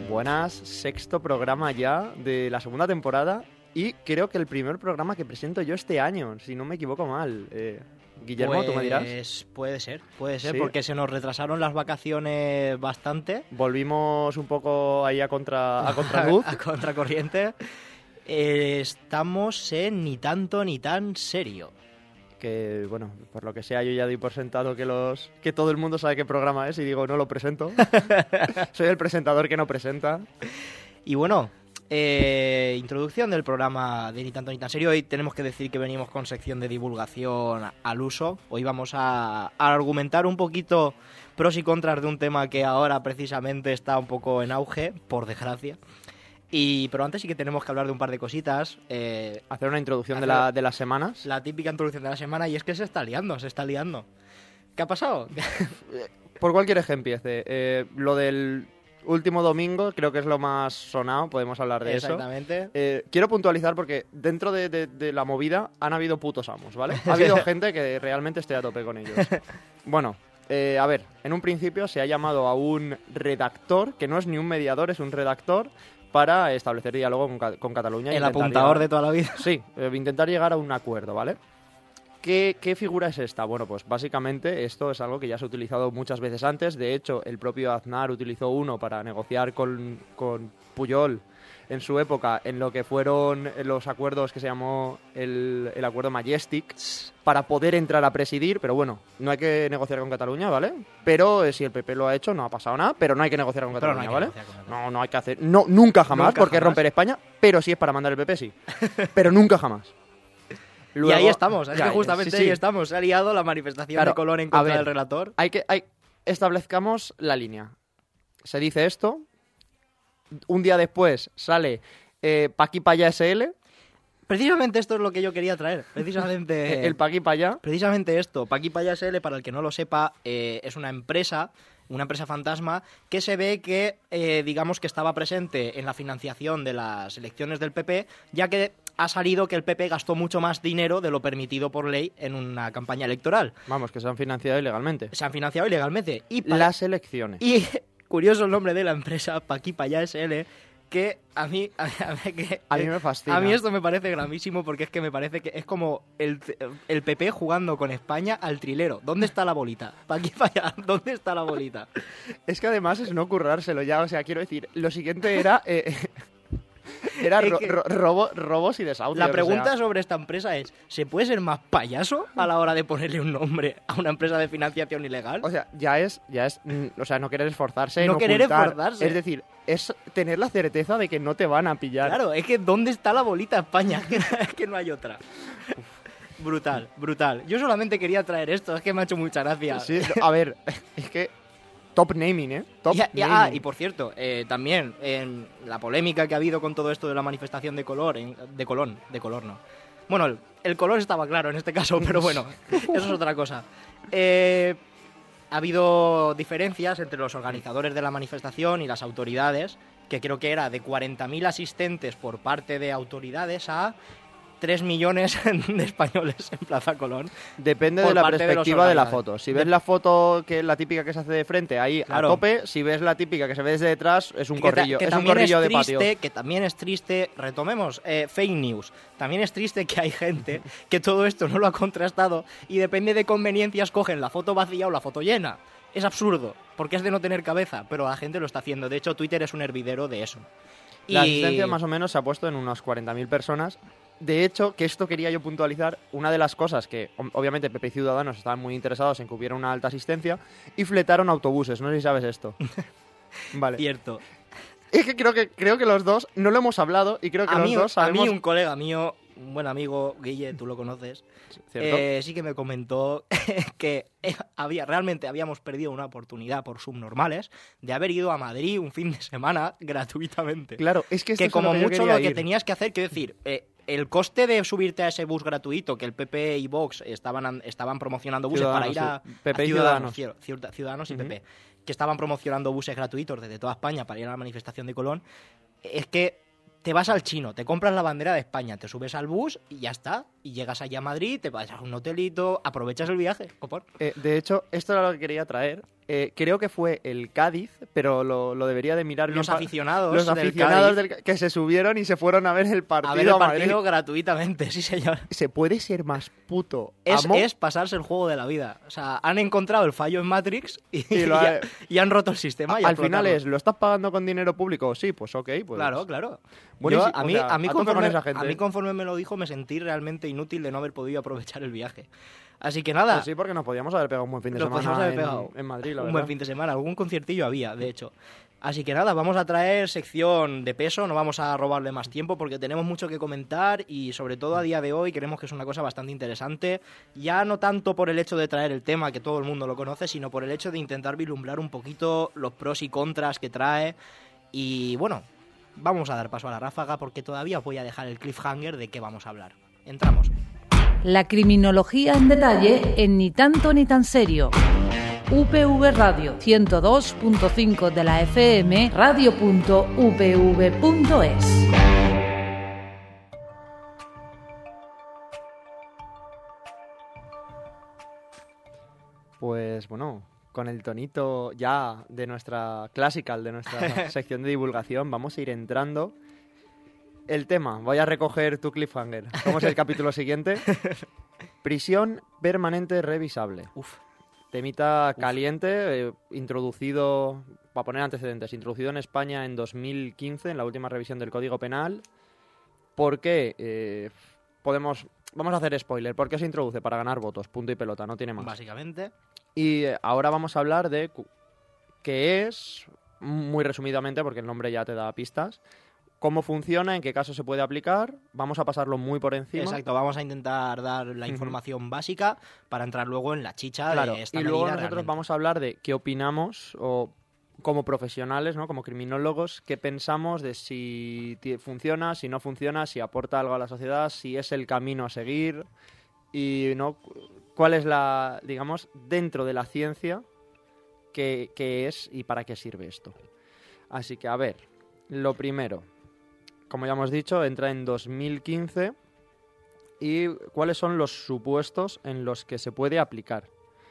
Buenas, sexto programa ya de la segunda temporada y creo que el primer programa que presento yo este año, si no me equivoco mal. Guillermo, pues, ¿tú me dirás? Puede ser, ¿Sí? porque se nos retrasaron las vacaciones bastante. Volvimos un poco ahí a contraluz. A contracorriente. Estamos en Ni tanto ni tan serio. Que, bueno, por lo que sea, yo ya doy por sentado que todo el mundo sabe qué programa es y digo, no lo presento. Soy el presentador que no presenta. Y bueno, introducción del programa de Ni tanto ni tan serio. Hoy tenemos que decir que venimos con sección de divulgación al uso. Hoy vamos a argumentar un poquito pros y contras de un tema que ahora precisamente está un poco en auge, por desgracia. Pero antes sí que tenemos que hablar de un par de cositas. Hacer una introducción de las semanas. La típica introducción de la semana, y es que se está liando. ¿Qué ha pasado? Por cuál quieres que empiece. Lo del último domingo creo que es lo más sonado, podemos hablar de eso. Exactamente. Quiero puntualizar porque dentro de la movida han habido putos amos, ¿vale? Ha habido gente que realmente esté a tope con ellos. Bueno, a ver, en un principio se ha llamado a un redactor, que no es ni un mediador, es un redactor, para establecer diálogo con Cataluña. El apuntador de toda la vida. Sí, intentar llegar a un acuerdo, ¿vale? ¿Qué figura es esta? Bueno, pues básicamente esto es algo que ya se ha utilizado muchas veces antes. De hecho, el propio Aznar utilizó uno para negociar con Pujol en su época en lo que fueron los acuerdos que se llamó el acuerdo Majestic para poder entrar a presidir, pero bueno, no hay que negociar con Cataluña, ¿vale? Pero si el PP lo ha hecho, no ha pasado nada, pero no hay que negociar con Cataluña, ¿vale? No hay que hacer, no, nunca jamás, porque es romper España, pero si es para mandar el PP, sí. Pero nunca jamás. Luego, y ahí estamos, es que justamente sí. Ahí estamos, se ha liado la manifestación de Colón en contra del relator. Establezcamos la línea. Se dice esto. Un día después sale Paqui Paya SL. Precisamente esto es lo que yo quería traer. Precisamente el Paqui Paya. Precisamente esto. Paqui Paya SL, para el que no lo sepa, es una empresa fantasma que se ve que, digamos que estaba presente en la financiación de las elecciones del PP, ya que ha salido que el PP gastó mucho más dinero de lo permitido por ley en una campaña electoral. Vamos, que se han financiado ilegalmente. Se han financiado ilegalmente. Las elecciones. Y curioso el nombre de la empresa, Paqui Paya SL, que a mí me fascina. A mí esto me parece gravísimo porque es que me parece que es como el PP jugando con España al trilero. ¿Dónde está la bolita? Paqui Paya, ¿dónde está la bolita? Es que además es no currárselo ya, o sea, quiero decir, lo siguiente era... robos y desahucios. La pregunta sobre esta empresa es, ¿se puede ser más payaso a la hora de ponerle un nombre a una empresa de financiación ilegal? O sea, ya es, o sea, no querer esforzarse, no querer esforzarse. Es decir, es tener la certeza de que no te van a pillar. Claro, es que ¿dónde está la bolita España? Es que no hay otra. Brutal. Yo solamente quería traer esto, es que me ha hecho mucha gracia. Sí, a ver, es que... Top naming, ¿eh? Naming. Y por cierto, también en la polémica que ha habido con todo esto de la manifestación de color no. Bueno, el color estaba claro en este caso, pero bueno, eso es otra cosa. Ha habido diferencias entre los organizadores de la manifestación y las autoridades, que creo que era de 40.000 asistentes por parte de autoridades a 3 millones de españoles en Plaza Colón. Depende de la perspectiva de la foto. Si ves la foto, que es la típica que se hace de frente, ahí claro, a tope. Si ves la típica que se ve desde detrás, es un corrillo. Es un corrillo de patio. Que también es triste, retomemos, fake news. También es triste que hay gente que todo esto no lo ha contrastado y depende de conveniencias cogen la foto vacía o la foto llena. Es absurdo, porque es de no tener cabeza, pero la gente lo está haciendo. De hecho, Twitter es un hervidero de eso. La asistencia más o menos se ha puesto en unas 40.000 personas. De hecho, que esto quería yo puntualizar, una de las cosas que obviamente PP y Ciudadanos estaban muy interesados en que hubiera una alta asistencia y fletaron autobuses, no sé si sabes esto. Vale. Cierto. Es que creo que los dos no lo hemos hablado y creo que los dos sabemos... A mí un colega mío, un buen amigo, Guille, tú lo conoces, sí que me comentó que realmente habíamos perdido una oportunidad por subnormales de haber ido a Madrid un fin de semana gratuitamente. Claro, es que como mucho lo que tenías que hacer, quiero decir... el coste de subirte a ese bus gratuito que el PP y Vox estaban promocionando buses para ir a PP y Ciudadanos y PP, que estaban promocionando buses gratuitos desde toda España para ir a la manifestación de Colón, es que te vas al chino, te compras la bandera de España, te subes al bus y ya está, y llegas allá a Madrid, te vas a un hotelito, aprovechas el viaje. De hecho, esto era lo que quería traer. creo que fue el Cádiz, pero lo debería de mirar Los bien aficionados, los del aficionados Cádiz, que se subieron y se fueron a ver el partido a ver el a Madrid. partido gratuitamente, sí señor. ¿Se puede ser más puto Es amo? pasarse el juego de la vida. O sea, han encontrado el fallo en Matrix y han roto el sistema. Y Al final es, ¿lo estás pagando con dinero público? Sí, pues ok. Pues, Claro. buenísimo. A mí tope con esa gente. conforme me lo dijo, me sentí realmente inútil de no haber podido aprovechar el viaje. Así que nada. Pues sí, porque nos podíamos haber pegado un buen fin de semana en Madrid, la un verdad. buen fin de semana. Algún conciertillo había, de hecho. Así que nada, vamos a traer sección de peso, no vamos a robarle más tiempo porque tenemos mucho que comentar y sobre todo a día de hoy creemos que es una cosa bastante interesante, ya no tanto por el hecho de traer el tema que todo el mundo lo conoce, sino por el hecho de intentar vislumbrar un poquito los pros y contras que trae y bueno, vamos a dar paso a la ráfaga porque todavía voy a dejar el cliffhanger de qué vamos a hablar. Entramos. La criminología en detalle en Ni tanto ni tan serio. UPV Radio 102.5 de la FM, radio.upv.es. Pues bueno, con el tonito ya de nuestra classical, de nuestra sección de divulgación, vamos a ir entrando. El tema, voy a recoger tu cliffhanger. ¿Cómo es el capítulo siguiente? Prisión permanente revisable. Temita caliente, introducido, para poner antecedentes, introducido en España en 2015, en la última revisión del Código Penal. ¿Por qué? Vamos a hacer spoiler. ¿Por qué se introduce? Para ganar votos, punto y pelota, no tiene más. Básicamente. Y ahora vamos a hablar de qué es, muy resumidamente, porque el nombre ya te da pistas, cómo funciona, en qué caso se puede aplicar. Vamos a pasarlo muy por encima. Exacto, vamos a intentar dar la información básica para entrar luego en la chicha de esta y medida luego nosotros realmente. vamos a hablar de qué opinamos o como profesionales, ¿no? Como criminólogos, qué pensamos de si funciona, si no funciona, si aporta algo a la sociedad, si es el camino a seguir y no cuál es la, digamos, dentro de la ciencia qué es y para qué sirve esto. Así que, a ver, lo primero, como ya hemos dicho, entra en 2015 y ¿cuáles son los supuestos en los que se puede aplicar?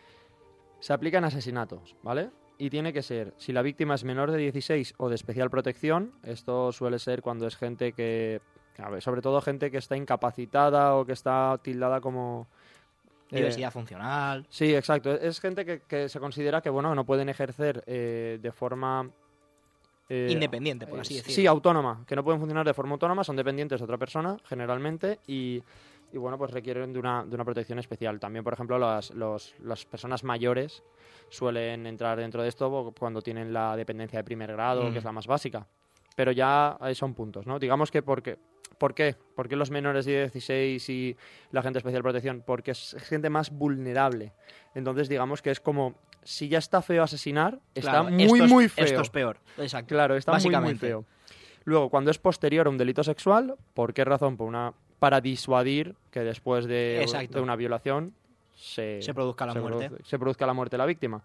Se aplican asesinatos, ¿vale? Y tiene que ser, si la víctima es menor de 16 o de especial protección, esto suele ser cuando es gente que, a ver, sobre todo gente que está incapacitada o que está tildada como... diversidad funcional. Sí, exacto. Es gente que se considera que, bueno, no pueden ejercer de forma... independiente, por así decirlo. Sí, autónoma, que no pueden funcionar de forma autónoma, son dependientes de otra persona, generalmente, y bueno, pues requieren de una protección especial. También, por ejemplo, las personas mayores suelen entrar dentro de esto cuando tienen la dependencia de primer grado, que es la más básica. Pero ya son puntos, ¿no? Digamos que ¿por qué? ¿Por qué los menores de 16 y la gente de especial protección? Porque es gente más vulnerable. Entonces, digamos que es como... Si ya está feo asesinar, está muy feo. Esto es peor, exacto. Claro, está muy feo. Luego, cuando es posterior a un delito sexual, ¿por qué razón? Para disuadir que después de una violación se produzca la muerte de la víctima.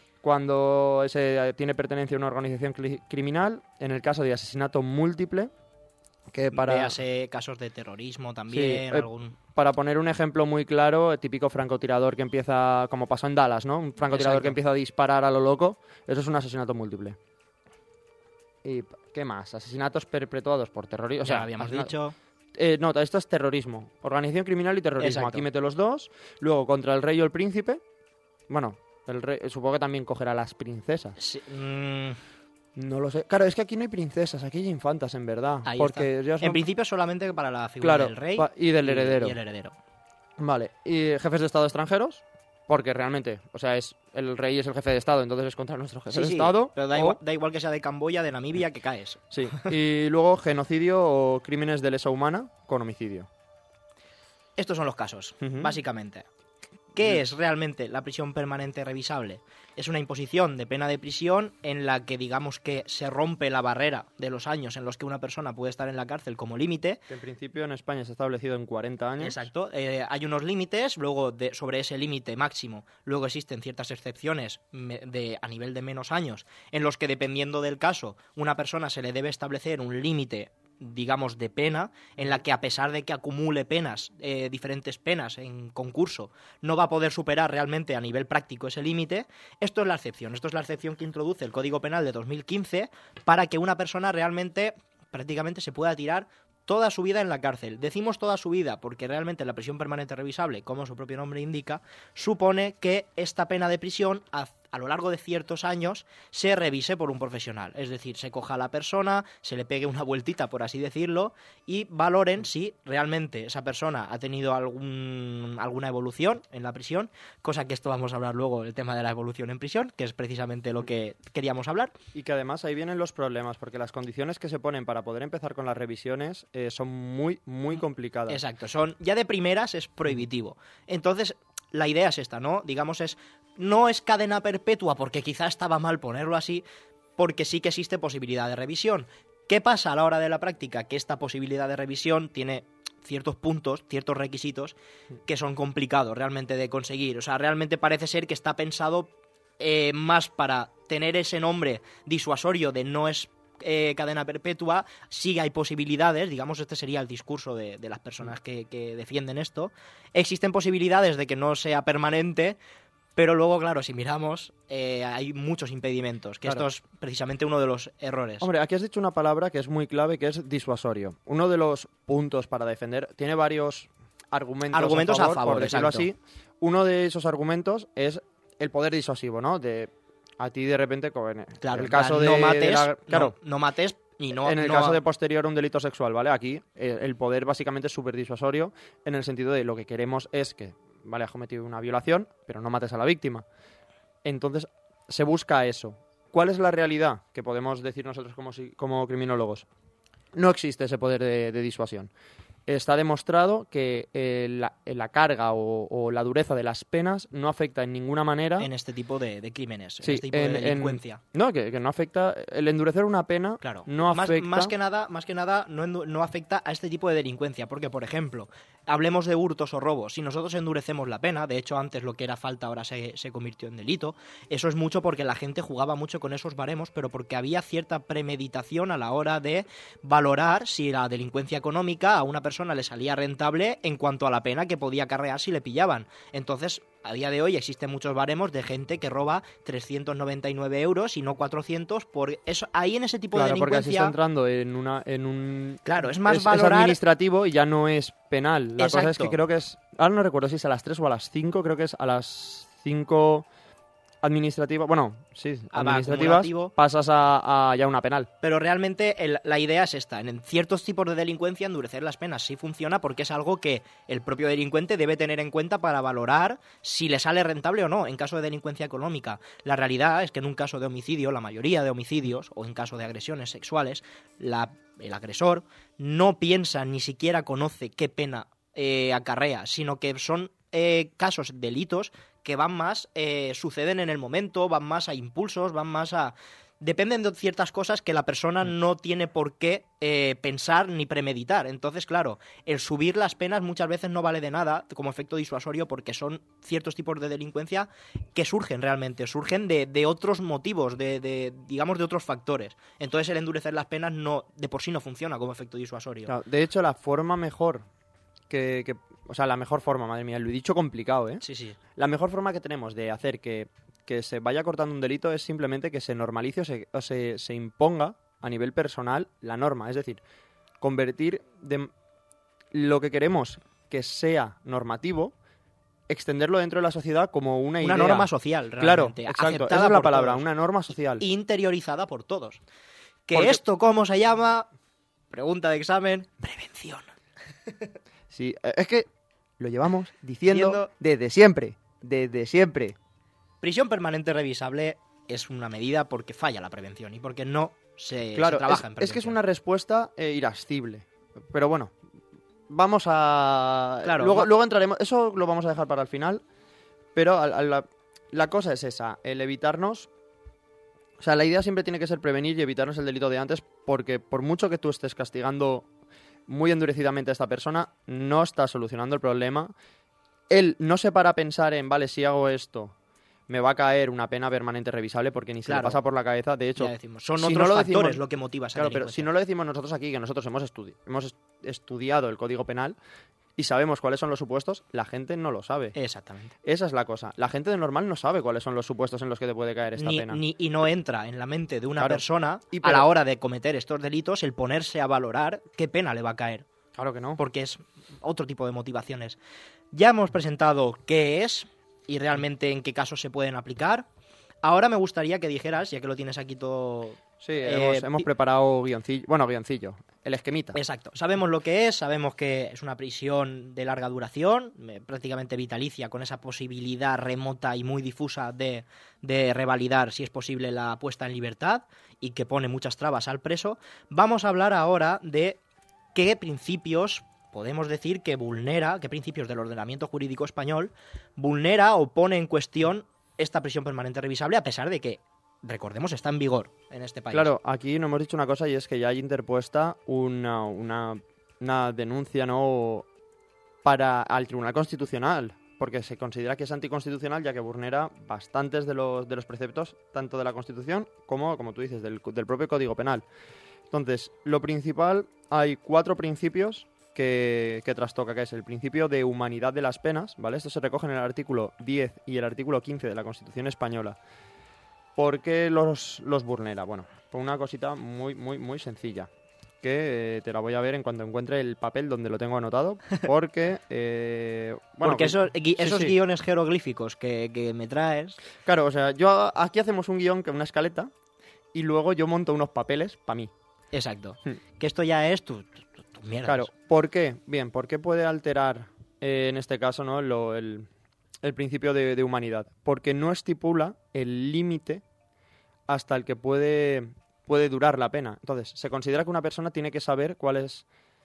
Cuando tiene pertenencia a una organización criminal, en el caso de asesinato múltiple, que véase casos de terrorismo también, sí, para poner un ejemplo muy claro, el típico francotirador que empieza, como pasó en Dallas, ¿no? Un francotirador que empieza a disparar a lo loco, eso es un asesinato múltiple. ¿Y qué más? Asesinatos perpetuados por terrorismo. Ya habíamos dicho. No, esto es terrorismo. Organización criminal y terrorismo. Exacto. Aquí mete los dos. Luego, contra el rey o el príncipe. Bueno, el rey, supongo que también cogerá a las princesas. Sí, no lo sé. Claro, es que aquí no hay princesas, aquí hay infantas, en verdad. Ahí porque está. En principio solamente para la figura del rey y del heredero. Y el heredero. Vale. ¿Y jefes de Estado extranjeros? Porque realmente, o sea, el rey es el jefe de Estado, entonces es contra nuestro jefe de Estado. Pero da igual que sea de Camboya, de Namibia, que caes. Sí. Y luego genocidio o crímenes de lesa humana con homicidio. Estos son los casos, básicamente. ¿Qué es realmente la prisión permanente revisable? Es una imposición de pena de prisión en la que digamos que se rompe la barrera de los años en los que una persona puede estar en la cárcel como límite. Que en principio en España se ha establecido en 40 años. Exacto. Hay unos límites, luego sobre ese límite máximo, luego existen ciertas excepciones a nivel de menos años, en los que dependiendo del caso, una persona se le debe establecer un límite digamos, de pena, en la que a pesar de que acumule penas, diferentes penas en concurso, no va a poder superar realmente a nivel práctico ese límite. Esto es la excepción. Esto es la excepción que introduce el Código Penal de 2015 para que una persona realmente, prácticamente, se pueda tirar toda su vida en la cárcel. Decimos toda su vida porque realmente la prisión permanente revisable, como su propio nombre indica, supone que esta pena de prisión a lo largo de ciertos años se revise por un profesional. Es decir, se coja a la persona, se le pegue una vueltita, por así decirlo, y valoren si realmente esa persona ha tenido alguna evolución en la prisión, cosa que esto vamos a hablar luego, el tema de la evolución en prisión, que es precisamente lo que queríamos hablar. Y que además ahí vienen los problemas, porque las condiciones que se ponen para poder empezar con las revisiones son muy, muy complicadas. Exacto, ya de primeras es prohibitivo. Entonces, la idea es esta, ¿no? Digamos, no es cadena perpetua, porque quizá estaba mal ponerlo así, porque sí que existe posibilidad de revisión. ¿Qué pasa a la hora de la práctica? Que esta posibilidad de revisión tiene ciertos puntos, ciertos requisitos que son complicados realmente de conseguir. O sea, realmente parece ser que está pensado más para tener ese nombre disuasorio de no es cadena perpetua. Sí hay posibilidades, digamos, este sería el discurso de las personas que defienden esto. Existen posibilidades de que no sea permanente, pero luego, claro, si miramos, hay muchos impedimentos, que claro. Esto es precisamente uno de los errores. Hombre, aquí has dicho una palabra que es muy clave, que es disuasorio. Uno de los puntos para defender, tiene varios argumentos a favor, por decirlo así. Uno de esos argumentos es el poder disuasivo, ¿no? A ti de repente, claro, el caso no mates, claro, no mates y no... En el caso de posterior un delito sexual, ¿vale? Aquí el poder básicamente es súper disuasorio en el sentido de lo que queremos es que, vale, has cometido una violación, pero no mates a la víctima. Entonces, se busca eso. ¿Cuál es la realidad que podemos decir nosotros como criminólogos? No existe ese poder de disuasión. Está demostrado que la carga o la dureza de las penas no afecta en ninguna manera... En este tipo de crímenes, sí, en este tipo de delincuencia. No, que no afecta... El endurecer una pena claro. no afecta... Más que nada no afecta a este tipo de delincuencia. Porque, por ejemplo, hablemos de hurtos o robos. Si nosotros endurecemos la pena, de hecho antes lo que era falta ahora se convirtió en delito, eso es mucho porque la gente jugaba mucho con esos baremos, pero porque había cierta premeditación a la hora de valorar si la delincuencia económica a una persona le salía rentable en cuanto a la pena que podía acarrear si le pillaban. Entonces, a día de hoy existen muchos baremos de gente que roba 399 euros y no 400 por eso. Ahí en ese tipo de delincuencia... Claro, porque así está entrando en un... Claro, es más es administrativo y ya no es penal. La Exacto. cosa es que creo que es... Ahora no recuerdo si es a las 3 o a las 5, creo que es a las 5... administrativa, bueno, sí, administrativas, pasas a ya una penal. Pero realmente la idea es esta, en ciertos tipos de delincuencia endurecer las penas sí funciona porque es algo que el propio delincuente debe tener en cuenta para valorar si le sale rentable o no en caso de delincuencia económica. La realidad es que en un caso de homicidio, la mayoría de homicidios, o en caso de agresiones sexuales, el agresor no piensa ni siquiera conoce qué pena acarrea, sino que son casos, delitos que van más, suceden en el momento, van más a impulsos, van más a... Dependen de ciertas cosas que la persona no tiene por qué pensar ni premeditar. Entonces, claro, el subir las penas muchas veces no vale de nada como efecto disuasorio porque son ciertos tipos de delincuencia que surgen realmente, surgen de otros motivos, digamos, de otros factores. Entonces, el endurecer las penas de por sí no funciona como efecto disuasorio. Claro, de hecho, la forma mejor o sea, la mejor forma, madre mía, lo he dicho complicado, ¿eh? Sí, sí. La mejor forma que tenemos de hacer que se vaya cortando un delito es simplemente que se normalice o se imponga a nivel personal la norma. Es decir, convertir lo que queremos que sea normativo, extenderlo dentro de la sociedad como una idea. Una norma social, realmente. Claro, exacto. Esa es la palabra, una norma social. Interiorizada por todos. ¿Esto cómo se llama? Pregunta de examen. Prevención. Sí, es que lo llevamos diciendo desde siempre. Prisión permanente revisable es una medida porque falla la prevención y porque no se claro, trabaja en prevención. Es que es una respuesta irascible. Pero bueno, vamos a... Claro, luego entraremos... Eso lo vamos a dejar para el final. Pero la cosa es esa, el evitarnos... O sea, la idea siempre tiene que ser prevenir y evitarnos el delito de antes porque por mucho que tú estés castigando muy endurecidamente a esta persona, no está solucionando el problema. Él no se para a pensar en, vale, si hago esto, me va a caer una pena permanente revisable porque ni se le Claro. pasa por la cabeza. De hecho, Ya decimos, son si otros no lo factores decimos- lo que motiva esa Claro, pero delincuencia. si no lo decimos nosotros aquí, que nosotros hemos estudiado el Código Penal y sabemos cuáles son los supuestos, la gente no lo sabe. Exactamente. Esa es la cosa. La gente de normal no sabe cuáles son los supuestos en los que te puede caer esta pena. Y no entra en la mente de una Claro. persona Y a pero- la hora de cometer estos delitos el ponerse a valorar qué pena le va a caer. Claro que no. Porque es otro tipo de motivaciones. Ya hemos presentado qué es y realmente en qué casos se pueden aplicar. Ahora me gustaría que dijeras, ya que lo tienes aquí todo... Sí, hemos pi- preparado guioncillo. Bueno, guioncillo. El esquemita. Exacto. Sabemos lo que es, sabemos que es una prisión de larga duración, prácticamente vitalicia, con esa posibilidad remota y muy difusa de revalidar, si es posible, la puesta en libertad y que pone muchas trabas al preso. Vamos a hablar ahora de qué principios podemos decir que vulnera, qué principios del ordenamiento jurídico español vulnera o pone en cuestión esta prisión permanente revisable, a pesar de que, recordemos, está en vigor en este país. Claro, aquí no hemos dicho una cosa y es que ya hay interpuesta una denuncia, ¿no?, al Tribunal Constitucional, porque se considera que es anticonstitucional ya que vulnera bastantes de los preceptos, tanto de la Constitución como tú dices, del propio Código Penal. Entonces, lo principal, hay 4 principios que trastoca, que es el principio de humanidad de las penas, ¿vale? Esto se recoge en el artículo 10 y el artículo 15 de la Constitución española. ¿Por qué los vulnera? Bueno, por una cosita muy, muy, muy sencilla, que te la voy a ver en cuanto encuentre el papel donde lo tengo anotado, porque... bueno, porque esos sí. guiones jeroglíficos que me traes... Claro, o sea, aquí hacemos un guión, una escaleta, y luego yo monto unos papeles para mí. Exacto. Hmm. Que esto ya es tu mierda. Claro, ¿por qué? Bien, ¿por qué puede alterar, en este caso, ¿no?, el principio de humanidad? Porque no estipula el límite hasta el que puede durar la pena. Entonces, se considera que una persona tiene que saber cuál es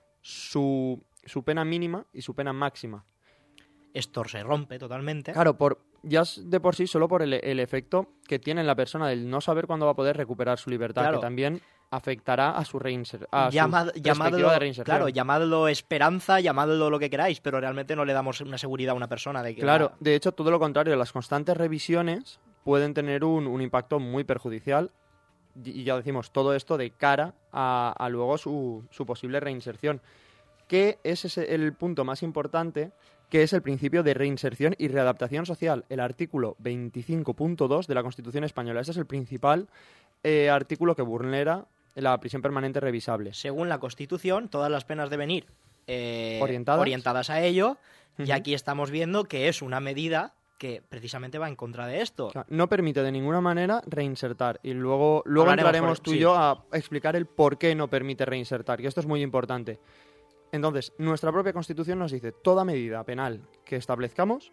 su pena mínima y su pena máxima. Esto se rompe totalmente. Claro, de por sí, solo por el efecto que tiene en la persona del no saber cuándo va a poder recuperar su libertad, Claro. que también afectará a su perspectiva Llamadlo, de reinserción. claro, llamadlo esperanza, llamadlo lo que queráis, pero realmente no le damos una seguridad a una persona de que... Claro, de hecho, todo lo contrario, las constantes revisiones pueden tener un impacto muy perjudicial y ya decimos, todo esto de cara a luego su posible reinserción, que ese es el punto más importante, que es el principio de reinserción y readaptación social, el artículo 25.2 de la Constitución española. Este es el principal artículo que vulnera la prisión permanente revisable. Según la Constitución, todas las penas deben ir Orientadas a ello, y Ujú. aquí estamos viendo que es una medida que precisamente va en contra de esto. O sea, no permite de ninguna manera reinsertar. Y luego Hablaremos entraremos tú y sí. yo a explicar el por qué no permite reinsertar, que esto es muy importante. Entonces, nuestra propia Constitución nos dice, toda medida penal que establezcamos,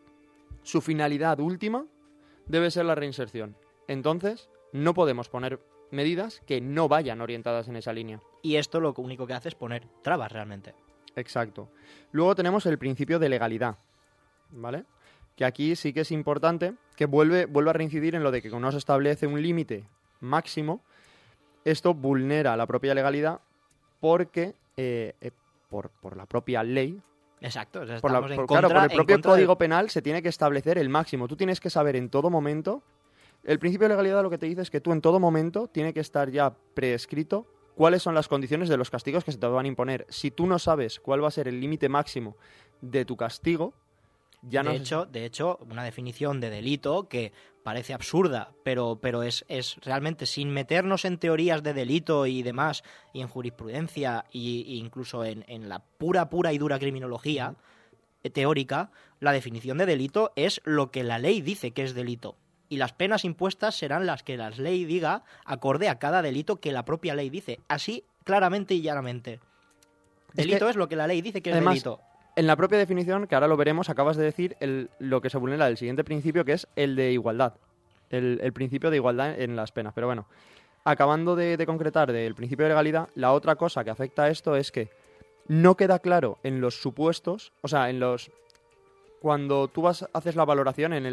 su finalidad última debe ser la reinserción. Entonces, no podemos poner medidas que no vayan orientadas en esa línea. Y esto lo único que hace es poner trabas realmente. Exacto. Luego tenemos el principio de legalidad, ¿vale? Que aquí sí que es importante que vuelve a reincidir en lo de que cuando no se establece un límite máximo, esto vulnera la propia legalidad porque por la propia ley, Exacto. O sea, por estamos en claro, contra- por el en propio contra del- Código Penal se tiene que establecer el máximo. Tú tienes que saber en todo momento. El principio de legalidad lo que te dice es que tú en todo momento tiene que estar ya prescrito cuáles son las condiciones de los castigos que se te van a imponer. Si tú no sabes cuál va a ser el límite máximo de tu castigo, ya no... De hecho, una definición de delito que parece absurda, pero es realmente, sin meternos en teorías de delito y demás, y en jurisprudencia, e incluso en la pura y dura criminología teórica, la definición de delito es lo que la ley dice que es delito. Y las penas impuestas serán las que la ley diga acorde a cada delito que la propia ley dice. Así, claramente y llanamente. Delito es lo que la ley dice que es además, delito. En la propia definición, que ahora lo veremos, acabas de decir lo que se vulnera del siguiente principio, que es el de igualdad. El principio de igualdad en las penas. Pero bueno, acabando de concretar del principio de legalidad, la otra cosa que afecta a esto es que no queda claro en los supuestos, o sea, cuando tú haces la valoración en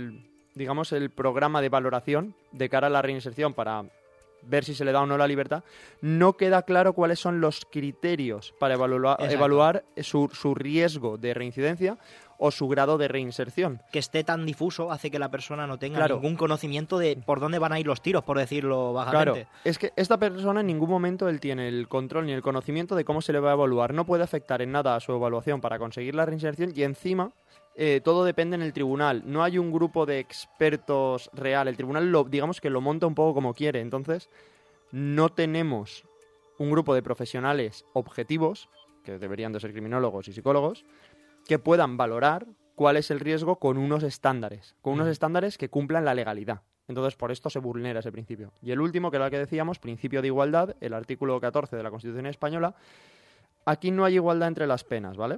el programa de valoración de cara a la reinserción para ver si se le da o no la libertad, no queda claro cuáles son los criterios para evaluar su riesgo de reincidencia o su grado de reinserción. Que esté tan difuso hace que la persona no tenga Claro. ningún conocimiento de por dónde van a ir los tiros, por decirlo Claro, bajamente. es que esta persona en ningún momento él tiene el control ni el conocimiento de cómo se le va a evaluar. No puede afectar en nada a su evaluación para conseguir la reinserción y encima todo depende en el tribunal. No hay un grupo de expertos real. El tribunal digamos que lo monta un poco como quiere. Entonces no tenemos un grupo de profesionales objetivos, que deberían de ser criminólogos y psicólogos, que puedan valorar cuál es el riesgo con unos estándares que cumplan la legalidad. Entonces, por esto se vulnera ese principio. Y el último, que era el que decíamos, principio de igualdad, el artículo 14 de la Constitución española. Aquí no hay igualdad entre las penas, ¿vale?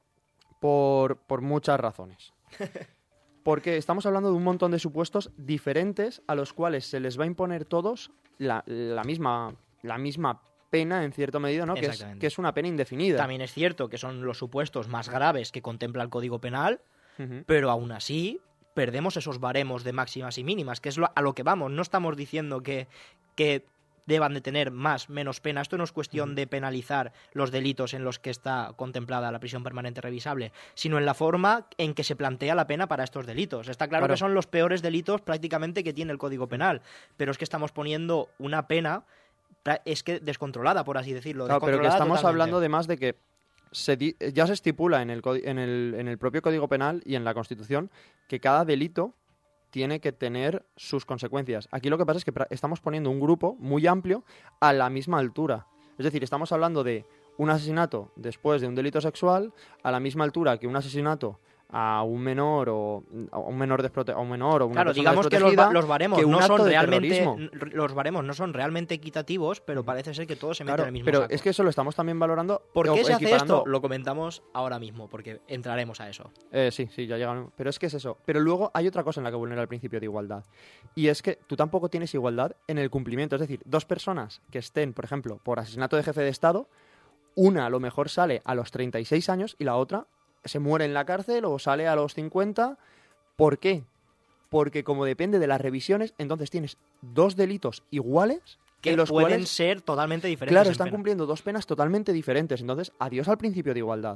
Por muchas razones. Porque estamos hablando de un montón de supuestos diferentes a los cuales se les va a imponer todos la misma pena, en cierta medida, ¿no? Exactamente. Que es una pena indefinida. También es cierto que son los supuestos más graves que contempla el Código Penal, Ujú. pero aún así perdemos esos baremos de máximas y mínimas, que es a lo que vamos. No estamos diciendo que deban de tener más, menos pena. Esto no es cuestión de penalizar los delitos en los que está contemplada la prisión permanente revisable, sino en la forma en que se plantea la pena para estos delitos. Está claro Claro. que son los peores delitos prácticamente que tiene el Código Penal, pero es que estamos poniendo una pena es que descontrolada, por así decirlo. Claro, pero que descontrolada estamos totalmente. hablando además de que ya se estipula en el propio Código Penal y en la Constitución que cada delito tiene que tener sus consecuencias. Aquí lo que pasa es que estamos poniendo un grupo muy amplio a la misma altura. Es decir, estamos hablando de un asesinato después de un delito sexual a la misma altura que un asesinato a un menor o a un menor o una Claro, persona digamos que desprotegida los baremos que un no acto son de realmente terrorismo. los baremos no son realmente equitativos, pero parece ser que todo se mete Claro, en el mismo pero saco. es que eso lo estamos también valorando. ¿Por qué se hace equiparando- esto? Lo comentamos ahora mismo, porque entraremos a eso. Sí, ya llegan. Pero es que es eso. Pero luego hay otra cosa en la que vulnera el principio de igualdad. Y es que tú tampoco tienes igualdad en el cumplimiento. Es decir, dos personas que estén, por ejemplo, por asesinato de jefe de Estado, una a lo mejor sale a los 36 años y la otra se muere en la cárcel o sale a los 50. ¿Por qué? Porque como depende de las revisiones, entonces tienes dos delitos iguales Que en los pueden cuales, ser totalmente diferentes. claro, en están pena. cumpliendo dos penas totalmente diferentes. Entonces, adiós al principio de igualdad.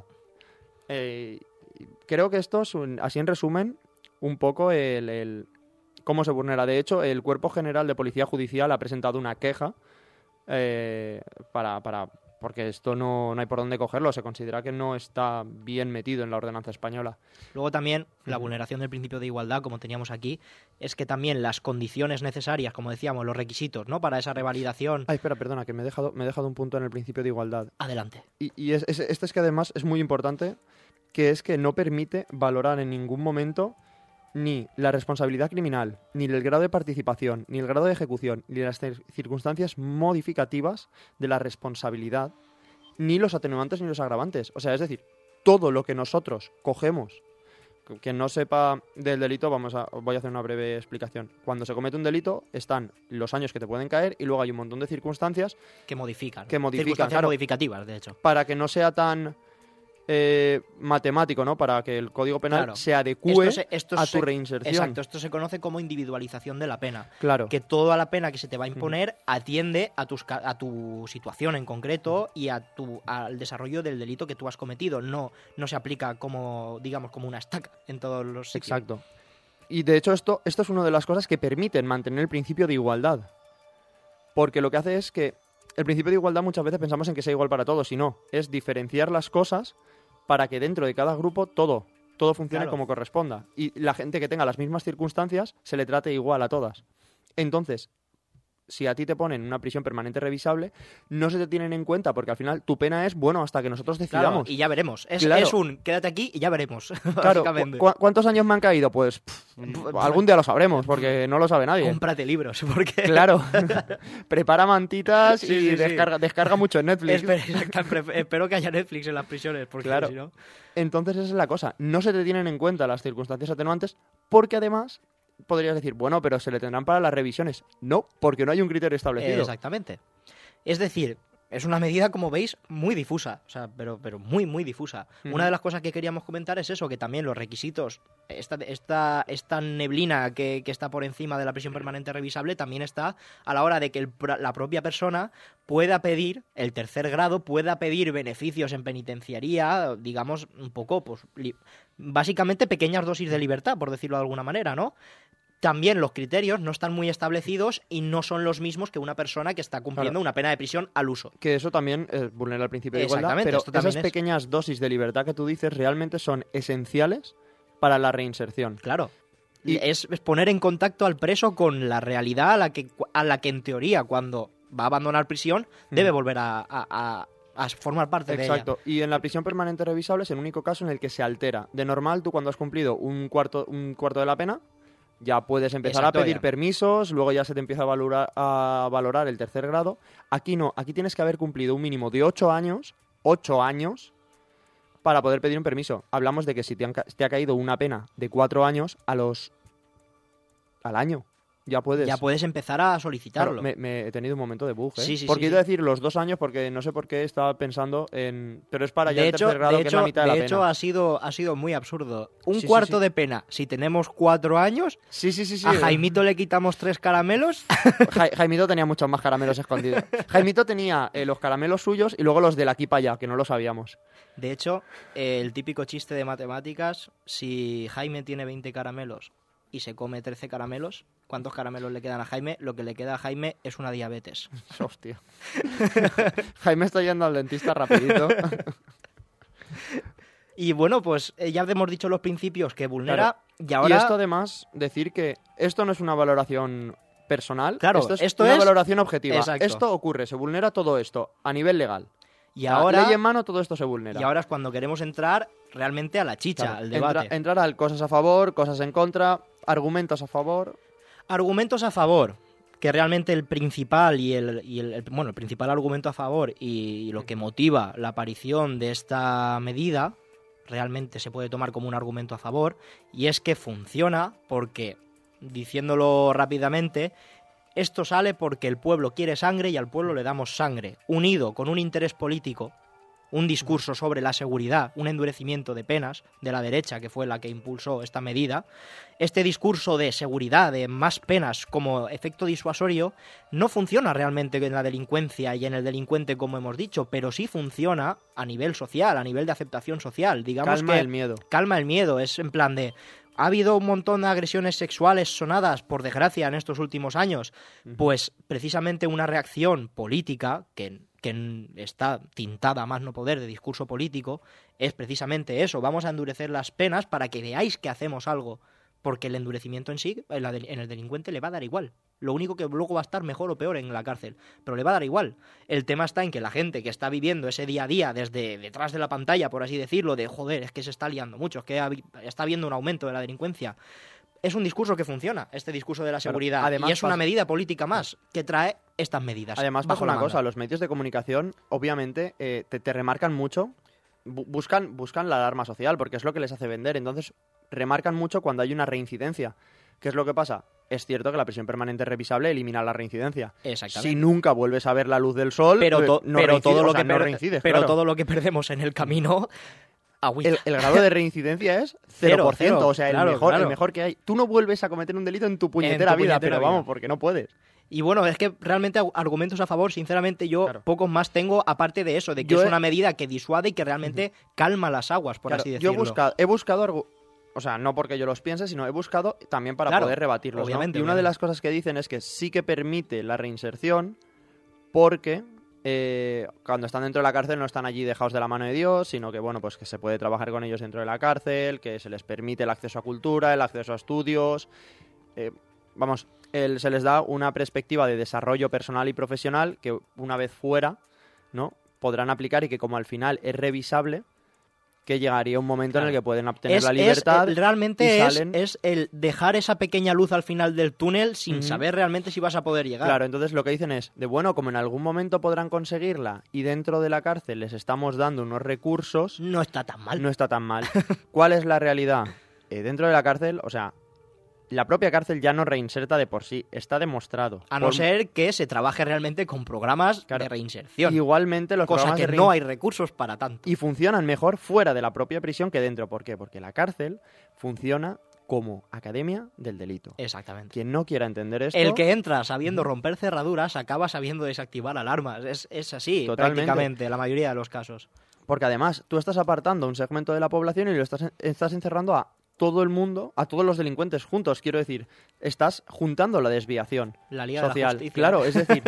Creo que esto es, así en resumen, un poco el cómo se vulnera. De hecho, el Cuerpo General de Policía Judicial ha presentado una queja porque esto no hay por dónde cogerlo. Se considera que no está bien metido en la ordenanza española. Luego también la Ujú. vulneración del principio de igualdad, como teníamos aquí, es que también las condiciones necesarias, como decíamos, los requisitos, ¿no? Para esa revalidación. Ay, espera, perdona, que me he dejado un punto en el principio de igualdad. Adelante. Y este es que además es muy importante, que es que no permite valorar en ningún momento ni la responsabilidad criminal, ni el grado de participación, ni el grado de ejecución, ni las circunstancias modificativas de la responsabilidad, ni los atenuantes ni los agravantes. O sea, es decir, todo lo que nosotros cogemos, quien no sepa del delito, voy a hacer una breve explicación. Cuando se comete un delito, están los años que te pueden caer y luego hay un montón de circunstancias Que modifican. Que modifican, Circunstancias claro. modificativas, de hecho. para que no sea tan matemático, ¿no? Para que el Código Penal Claro. se adecue Esto a se- tu reinserción. Exacto, esto se conoce como individualización de la pena. Claro. Que toda la pena que se te va a imponer atiende a tu situación en concreto y al desarrollo del delito que tú has cometido. No se aplica como, digamos, como una estaca en todos los sitios. Exacto. Y de hecho esto es una de las cosas que permiten mantener el principio de igualdad. Porque lo que hace es que el principio de igualdad muchas veces pensamos en que sea igual para todos, y no. Es diferenciar las cosas para que dentro de cada grupo todo funcione Claro. como corresponda. Y la gente que tenga las mismas circunstancias se le trate igual a todas. Entonces, si a ti te ponen una prisión permanente revisable, no se te tienen en cuenta porque al final tu pena es, bueno, hasta que nosotros Claro, decidamos. y ya veremos. Claro. Es un quédate aquí y ya veremos. Claro, básicamente. ¿cuántos años me han caído? Pues algún día lo sabremos, porque no lo sabe nadie. Cómprate libros, porque... Claro. Prepara mantitas Sí, y sí, sí. descarga mucho en Netflix. Espero que haya Netflix en las prisiones, porque Claro. si no... Entonces esa es la cosa. No se te tienen en cuenta las circunstancias atenuantes porque además podrías decir, bueno, pero se le tendrán para las revisiones. No, porque no hay un criterio establecido. Exactamente. Es decir, es una medida, como veis, muy difusa, o sea, pero muy, muy difusa. Una de las cosas que queríamos comentar es eso, que también los requisitos, esta neblina que está por encima de la prisión permanente revisable también está a la hora de que la propia persona pueda pedir, el tercer grado, pueda pedir beneficios en penitenciaría, digamos, un poco, pues, básicamente pequeñas dosis de libertad, por decirlo de alguna manera, ¿no? También los criterios no están muy establecidos y no son los mismos que una persona que está cumpliendo una pena de prisión al uso. Que eso también vulnera el principio de igualdad, pero esas pequeñas dosis de libertad que tú dices realmente son esenciales para la reinserción. Claro. Y es poner en contacto al preso con la realidad a la que en teoría, cuando va a abandonar prisión, debe volver a formar parte de ella. Exacto. Y en la prisión permanente revisable es el único caso en el que se altera. De normal, tú cuando has cumplido un cuarto de la pena, ya puedes empezar a pedir permisos, luego ya se te empieza a valorar el tercer grado. Aquí no, aquí tienes que haber cumplido un mínimo de 8 años, para poder pedir un permiso. Hablamos de que si te ha caído una pena de 4 años, al año ya puedes empezar a solicitarlo. Claro, me he tenido un momento de bug, ¿eh? Sí, porque iba a decir los 2 años porque no sé por qué estaba pensando en... Pero es para ya el tercer grado, que es la mitad de la pena. De hecho, ha sido muy absurdo. Un cuarto de pena, si tenemos 4 años, sí. a Jaimito le quitamos 3 caramelos. Jaimito tenía muchos más caramelos escondidos. Jaimito tenía los caramelos suyos y luego los del aquí para allá, que no lo sabíamos. De hecho, el típico chiste de matemáticas, si Jaime tiene 20 caramelos y se come 13 caramelos, ¿cuántos caramelos le quedan a Jaime? Lo que le queda a Jaime es una diabetes. Hostia. Jaime está yendo al dentista rapidito. Y bueno, pues ya hemos dicho los principios que vulnera, y ahora... Y esto además, decir que esto no es una valoración personal, claro, esto es una valoración objetiva. Exacto. Esto ocurre, se vulnera todo esto a nivel legal. Y ahora, ley en mano, todo esto se vulnera. Y ahora es cuando queremos entrar realmente a la chicha, al debate. Entrar a cosas a favor, cosas en contra, argumentos a favor. Argumentos a favor, que realmente el principal el principal argumento a favor y lo que motiva la aparición de esta medida realmente se puede tomar como un argumento a favor, y es que funciona porque, diciéndolo rápidamente, esto sale porque el pueblo quiere sangre y al pueblo le damos sangre, unido con un interés político, un discurso sobre la seguridad, un endurecimiento de penas de la derecha, que fue la que impulsó esta medida. Este discurso de seguridad, de más penas como efecto disuasorio, no funciona realmente en la delincuencia y en el delincuente, como hemos dicho, pero sí funciona a nivel social, a nivel de aceptación social. Digamos calma el miedo. Calma el miedo, es en plan de... ¿Ha habido un montón de agresiones sexuales sonadas, por desgracia, en estos últimos años? Pues precisamente una reacción política que está tintada a más no poder de discurso político es precisamente eso. Vamos a endurecer las penas para que veáis que hacemos algo, porque el endurecimiento en sí, en el delincuente le va a dar igual. Lo único que luego va a estar mejor o peor en la cárcel, pero le va a dar igual. El tema está en que la gente que está viviendo ese día a día desde detrás de la pantalla, por así decirlo, de joder, es que se está liando mucho, es que está habiendo un aumento de la delincuencia, es un discurso que funciona, este discurso de la seguridad, además, y es una medida política más que trae estas medidas. Además pasa una cosa, los medios de comunicación obviamente te remarcan mucho, buscan la alarma social porque es lo que les hace vender, entonces remarcan mucho cuando hay una reincidencia. ¿Qué es lo que pasa? Es cierto que la prisión permanente revisable elimina la reincidencia. Exactamente. Si nunca vuelves a ver la luz del sol, todo lo que perdemos en el camino... El grado de reincidencia es 0%, o sea, claro, el mejor que hay. Tú no vuelves a cometer un delito en tu puñetera vida, pero vamos, porque no puedes. Y bueno, es que realmente argumentos a favor, sinceramente, yo pocos más tengo, aparte de eso, de que es una medida que disuade y que realmente calma las aguas, por así decirlo. Yo he buscado o sea, no porque yo los piense, sino he buscado también para poder rebatirlos. Obviamente, ¿no? Y una de las cosas que dicen es que sí que permite la reinserción porque... cuando están dentro de la cárcel no están allí dejados de la mano de Dios, sino que bueno, pues que se puede trabajar con ellos dentro de la cárcel, que se les permite el acceso a cultura, el acceso a estudios, se les da una perspectiva de desarrollo personal y profesional que una vez fuera, ¿no? Podrán aplicar y que como al final es revisable, que llegaría un momento en el que pueden obtener la libertad. Realmente es el dejar esa pequeña luz al final del túnel sin saber realmente si vas a poder llegar. Claro, entonces lo que dicen es, como en algún momento podrán conseguirla y dentro de la cárcel les estamos dando unos recursos... No está tan mal. No está tan mal. ¿Cuál es la realidad? Dentro de la cárcel, o sea, la propia cárcel ya no reinserta de por sí, está demostrado. A no ser que se trabaje realmente con programas de reinserción. Igualmente los cosa programas que no hay recursos para tanto. Y funcionan mejor fuera de la propia prisión que dentro. ¿Por qué? Porque la cárcel funciona como academia del delito. Exactamente. Quien no quiera entender esto... El que entra sabiendo romper cerraduras acaba sabiendo desactivar alarmas. Es así, Totalmente. prácticamente, la mayoría de los casos. Porque además tú estás apartando un segmento de la población y lo estás encerrando a todo el mundo, a todos los delincuentes juntos, quiero decir, estás juntando la desviación la Liga social. De la Justicia. Claro, es decir,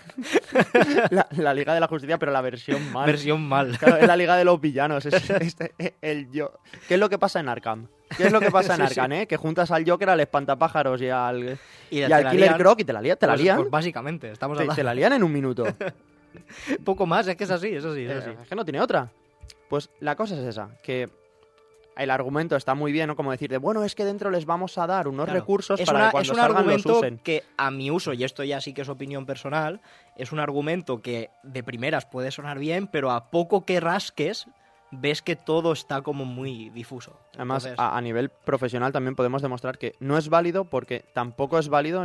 la Liga de la Justicia, pero la versión mal. Versión mal. Claro, es la Liga de los villanos, el yo. ¿Qué es lo que pasa en Arkham? ¿Qué es lo que pasa en Arkham, sí. Que juntas al Joker, al espantapájaros y al la Killer Croc y te la lían. Pues básicamente, estamos hablando. Te la lían en un minuto. Poco más, es que es así, eso sí. Es que no tiene otra. Pues la cosa es esa, que el argumento está muy bien, ¿no? Como decir, bueno, es que dentro les vamos a dar unos recursos para que cuando salgan los usen. Es un argumento que, a mi uso, y esto ya sí que es opinión personal, es un argumento que de primeras puede sonar bien, pero a poco que rasques, ves que todo está como muy difuso. Además, Entonces... a nivel profesional también podemos demostrar que no es válido porque tampoco es válido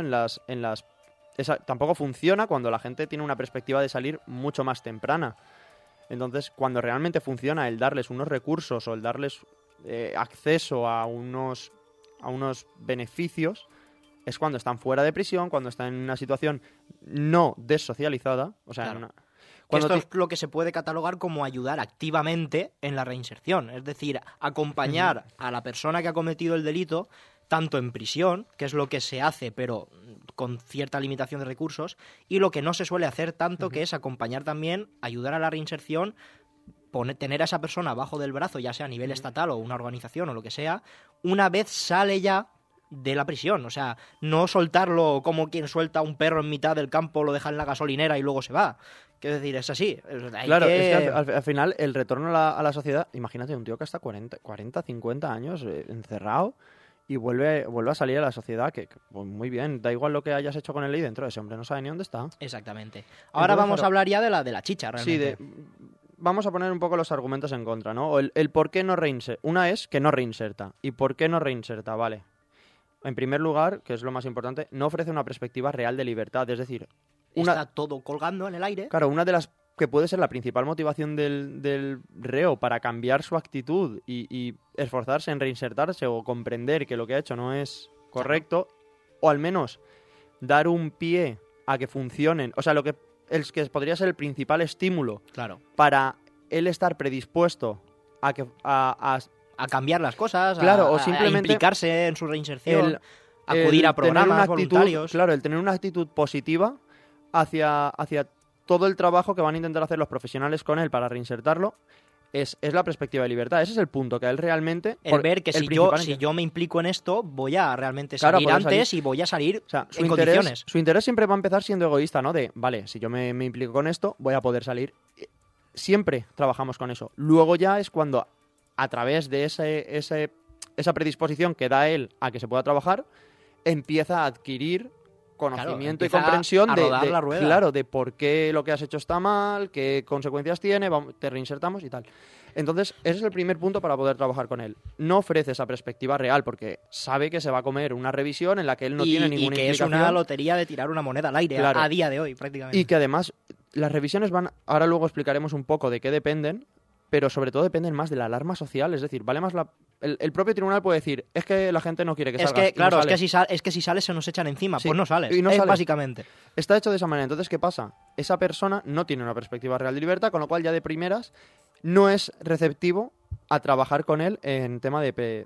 tampoco funciona cuando la gente tiene una perspectiva de salir mucho más temprana. Entonces, cuando realmente funciona el darles unos recursos o el darles acceso a unos beneficios, es cuando están fuera de prisión, cuando están en una situación no desocializada. O sea, claro. Esto es lo que se puede catalogar como ayudar activamente en la reinserción. Es decir, acompañar a la persona que ha cometido el delito tanto en prisión, que es lo que se hace, pero con cierta limitación de recursos, y lo que no se suele hacer tanto, que es acompañar también, ayudar a la reinserción, tener a esa persona abajo del brazo, ya sea a nivel estatal o una organización o lo que sea, una vez sale ya de la prisión. O sea, no soltarlo como quien suelta a un perro en mitad del campo, lo deja en la gasolinera y luego se va. Quiero decir, es así. Claro, es que al final el retorno a la sociedad, imagínate un tío que está 40, 50 años encerrado y vuelve a salir a la sociedad, que pues muy bien, da igual lo que hayas hecho con él ahí dentro, ese hombre no sabe ni dónde está. Exactamente. Ahora vamos a hablar ya de la chicha, realmente. Sí, vamos a poner un poco los argumentos en contra, ¿no? El por qué no reinserta. Una es que no reinserta. ¿Y por qué no reinserta? Vale. En primer lugar, que es lo más importante, no ofrece una perspectiva real de libertad. Es decir, está todo colgando en el aire. Claro, una de las que puede ser la principal motivación del reo para cambiar su actitud y esforzarse en reinsertarse o comprender que lo que ha hecho no es correcto, o al menos dar un pie a que funcionen. O sea, lo que podría ser el principal estímulo para él estar predispuesto a cambiar las cosas, claro, o simplemente a implicarse en su reinserción, acudir a programas voluntarios. Claro, el tener una actitud positiva hacia todo el trabajo que van a intentar hacer los profesionales con él para reinsertarlo, es la perspectiva de libertad. Ese es el punto, que él realmente... ver que si yo me implico en esto, voy a realmente salir antes y voy a salir en condiciones. Su interés siempre va a empezar siendo egoísta, ¿no? De, vale, si yo me implico con esto, voy a poder salir. Siempre trabajamos con eso. Luego ya es cuando, a través de esa predisposición que da él a que se pueda trabajar, empieza a adquirir conocimiento y comprensión de por qué lo que has hecho está mal, qué consecuencias tiene, te reinsertamos y tal. Entonces, ese es el primer punto para poder trabajar con él. No ofrece esa perspectiva real porque sabe que se va a comer una revisión en la que él no tiene ninguna implicación. Y que es una lotería de tirar una moneda al aire a día de hoy, prácticamente. Y que además las revisiones ahora luego explicaremos un poco de qué dependen, pero sobre todo dependen más de la alarma social. Es decir, vale más el propio tribunal puede decir, es que la gente no quiere que salgas. Claro, es que si sales se nos echan encima. Sí, pues no sales. Básicamente. Está hecho de esa manera. Entonces, ¿qué pasa? Esa persona no tiene una perspectiva real de libertad, con lo cual ya de primeras no es receptivo a trabajar con él en tema de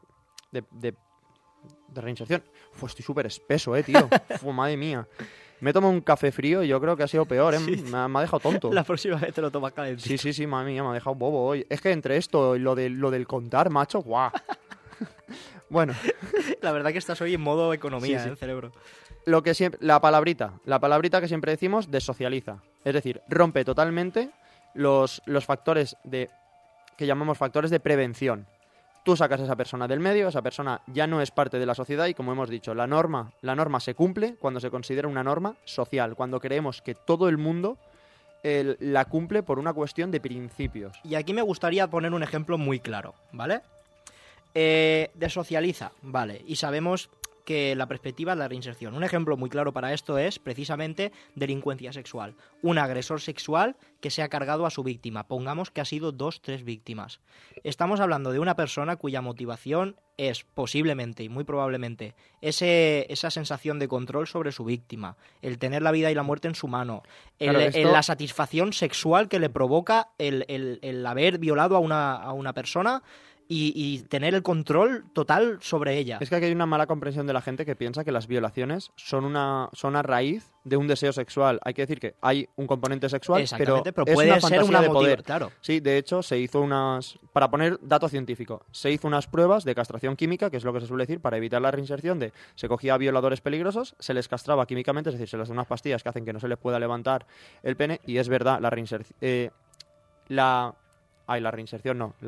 reinserción. Estoy súper espeso, tío. Madre mía. Me he tomado un café frío y yo creo que ha sido peor, ¿eh? Sí. Me ha dejado tonto. La próxima vez te lo tomas calentito. Sí, madre mía, me ha dejado bobo hoy. Es que entre esto y lo del contar, macho, guau. Bueno. La verdad que estás hoy en modo economía, el cerebro. La palabrita que siempre decimos, desocializa. Es decir, rompe totalmente los factores que llamamos factores de prevención. Tú sacas a esa persona del medio, esa persona ya no es parte de la sociedad y, como hemos dicho, la norma se cumple cuando se considera una norma social, cuando creemos que todo el mundo la cumple por una cuestión de principios. Y aquí me gustaría poner un ejemplo muy claro, ¿vale? Desocializa, vale, y sabemos que la perspectiva es la reinserción. Un ejemplo muy claro para esto es precisamente delincuencia sexual. Un agresor sexual que se ha cargado a su víctima. Pongamos que ha sido 2-3 víctimas. Estamos hablando de una persona cuya motivación es posiblemente y muy probablemente esa sensación de control sobre su víctima, el tener la vida y la muerte en su mano, la satisfacción sexual que le provoca el haber violado a una persona y tener el control total sobre ella. Es que aquí hay una mala comprensión de la gente que piensa que las violaciones son a raíz de un deseo sexual. Hay que decir que hay un componente sexual, pero puede es una ser fantasía de poder. Claro. Sí, de hecho, se hizo para poner dato científico, se hizo unas pruebas de castración química, que es lo que se suele decir, para evitar la reinserción se cogía a violadores peligrosos, se les castraba químicamente, es decir, se les da unas pastillas que hacen que no se les pueda levantar el pene, y es verdad, la reinserción... la reinserción no,